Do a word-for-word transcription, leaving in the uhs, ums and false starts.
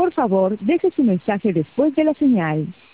Por favor, deje su mensaje después de la señal.